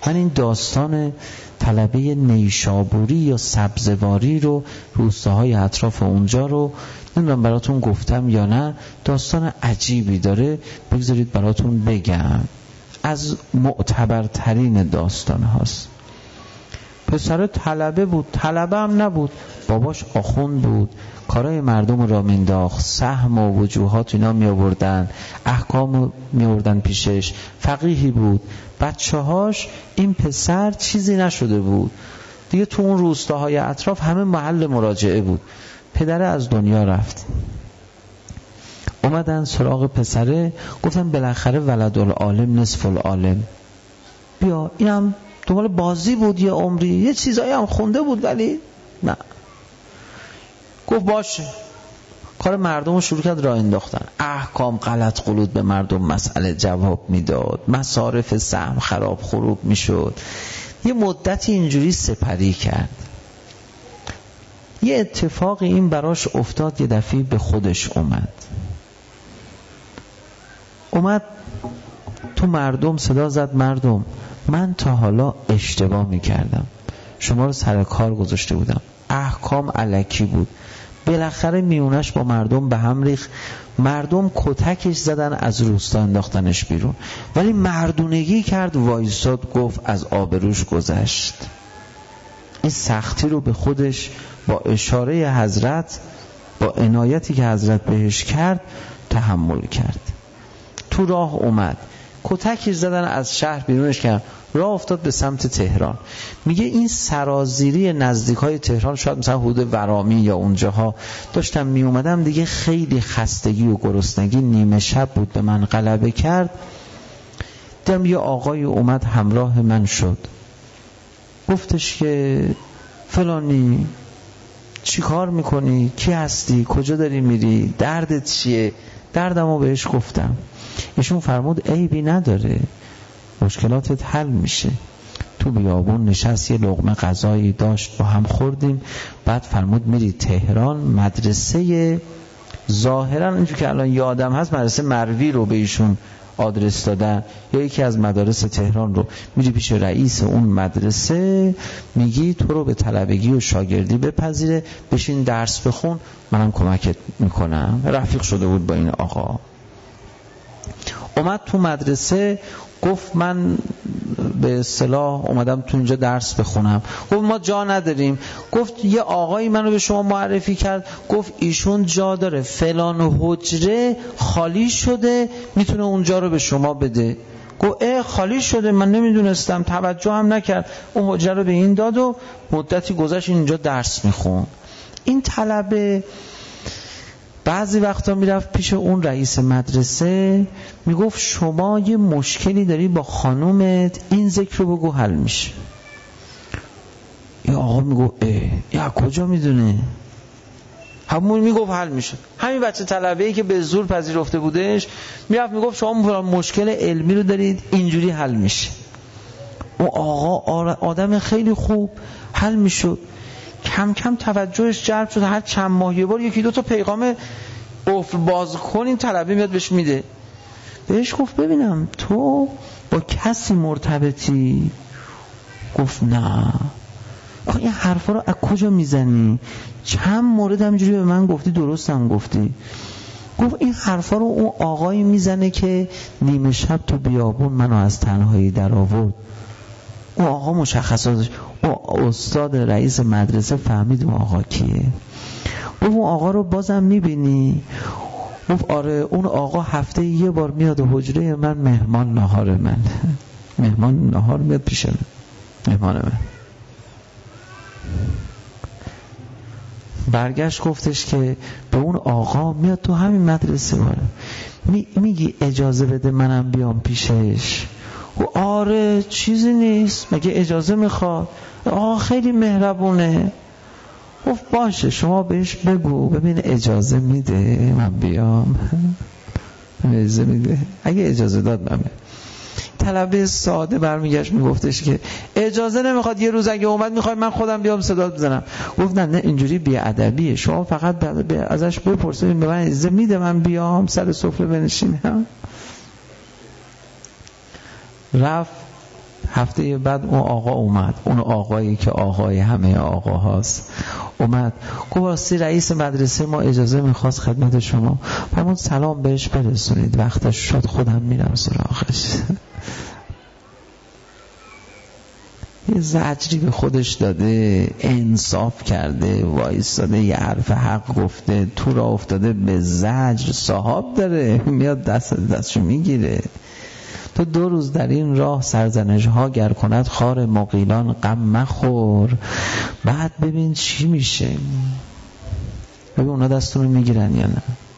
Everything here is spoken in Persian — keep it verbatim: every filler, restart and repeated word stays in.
من این داستان طلبه نیشابوری یا سبزواری رو روستاهای اطراف اونجا رو نمیدونم براتون گفتم یا نه، داستان عجیبی داره، بگذارید براتون بگم. از معتبرترین داستان هاست. پسر طلبه بود، طلبه هم نبود، باباش آخوند بود، کارهای مردم را مینداخت، سهم و وجوهات اینا می آوردن، احکام می آوردن پیشش، فقیهی بود. بچه هاش این پسر چیزی نشده بود دیگه، تو اون روستاهای اطراف همه محل مراجعه بود. پدره از دنیا رفت، اومدن سراغ پسره، گفتن بالاخره ولد العالم نصف العالم، بیا. اینم دنبال بازی بود یه عمری، یه چیزایی هم خونده بود ولی نه. گفت باشه. کار مردم رو شروع کرد راه انداختن، احکام غلط غلط به مردم مسئله جواب میداد، مصارف سهم خراب خروب میشد. یه مدتی اینجوری سپری کرد. یه اتفاق این براش افتاد، یه دفعه به خودش اومد اومد تو مردم صدا زد، مردم من تا حالا اشتباه میکردم، شما رو سر کار گذاشته بودم، احکام الکی بود، بالاخره میونش با مردم به هم ریخت، مردم کتکش زدن، از روستا انداختنش بیرون، ولی مردونگی کرد، وایساد، گفت از آبروش گذشت. این سختی رو به خودش با اشاره حضرت، با عنایتی که حضرت بهش کرد تحمل کرد. تو راه اومد، کتکش زدن، از شهر بیرونش کرد، راه افتاد به سمت تهران. میگه این سرازیری نزدیک های تهران، شاید مثلا حدود ورامی یا اونجاها داشتم می اومدم دیگه، خیلی خستگی و گرسنگی، نیمه شب بود، به من غلبه کرد. دیدم یه آقای اومد همراه من شد، گفتش که فلانی چی کار میکنی؟ کی هستی؟ کجا داری میری؟ دردت چیه؟ دردمو بهش گفتم. ایشون فرمود عیبی نداره، مشکلاتت حل میشه. تو بیابون نشست، یه لقمه غذایی داشت، با هم خوردیم. بعد فرمود میری تهران، مدرسه ظاهرا اینجور که الان یادم هست مدرسه مروی رو به ایشون آدرس دادن، یا یکی از مدارس تهران رو. میری پیش رئیس اون مدرسه، میگی تو رو به طلبگی و شاگردی بپذیره، بشین درس بخون، منم کمکت میکنم. رفیق شده بود با این آقا. اومد تو مدرسه، گفت من به اصطلاح اومدم تو اینجا درس بخونم. گفت ما جا نداریم. گفت یه آقایی منو به شما معرفی کرد، گفت ایشون جا داره، فلان حجره خالی شده، میتونه اونجا رو به شما بده. گفت اه خالی شده، من نمیدونستم، توجه هم نکرد. اون حجره رو به این داد و مدتی گذشت اینجا درس میخون. این طلبه بعضی وقتا میرفت پیش اون رئیس مدرسه، میگفت شما یه مشکلی داری با خانومت، این ذکر رو بگو حل میشه. یا آقا میگفت اه یا کجا میدونه؟ همون میگفت حل میشه. همین بچه طلبه‌ای که به زور پذیرفته بودش میرفت میگفت شما مشکل علمی رو دارید، اینجوری حل میشه. اون آقا آدم خیلی خوب، حل میشد. کم کم توجهش جلب شد، هر چند ماه یه بار یکی دو تا پیغام قفل باز کن این طلبه میاد بهش میده. بهش گفت ببینم تو با کسی مرتبطی؟ گفت نه. آخه این حرفا رو از کجا میزنی؟ چند مورد همجوری به من گفتی، درست هم گفتی. گفت این حرفا رو اون آقایی میزنه که نیمه شب تو بیابون منو از تنهایی در آورد. اون آقا مشخصاتش، اون استاد رئیس مدرسه فهمید اون آقا کیه. گفت اون آقا رو بازم میبینی؟ گفت آره، اون آقا هفته یه بار میاد حجره من، مهمان نهار من مهمان نهار میاد پیش من، مهمان من. برگشت گفتش که به اون آقا میاد تو همین مدرسه باره، می میگی اجازه بده منم بیام پیشش؟ و آره چیزی نیست، مگه اجازه میخواد؟ آقا خیلی مهربونه. گفت باشه شما بهش بگو ببین اجازه میده من بیام. اجازه میده؟ اگه اجازه داد من بیام. طلبه ساده برمیگشت میگفتش که اجازه نمیخواد، یه روز اگه اومد میخوای من خودم بیام صدا بزنم. گفت نه نه اینجوری بیادبیه، شما فقط ازش بپرسید به من اجازه میده من بیام سر سفره بنشینم. رفت هفته بعد اون آقا اومد، اون آقایی که آقای همه آقا هاست اومد، گفت واسه رئیس مدرسه ما اجازه میخواست خدمت شما. فرمود سلام بهش برسونید، وقتش شد خودم میرم سراغش. یه زجری به خودش داده، انصاف کرده، وایستاده، یه حرف حق گفته، تو را افتاده به زجر، صاحب داره، میاد دست دستشو میگیره. تو دو روز در این راه سرزنش ها گر کند خار مغیلان غم مخور، بعد ببین چی میشه، ببین اونا دستونو میگیرن یا نه.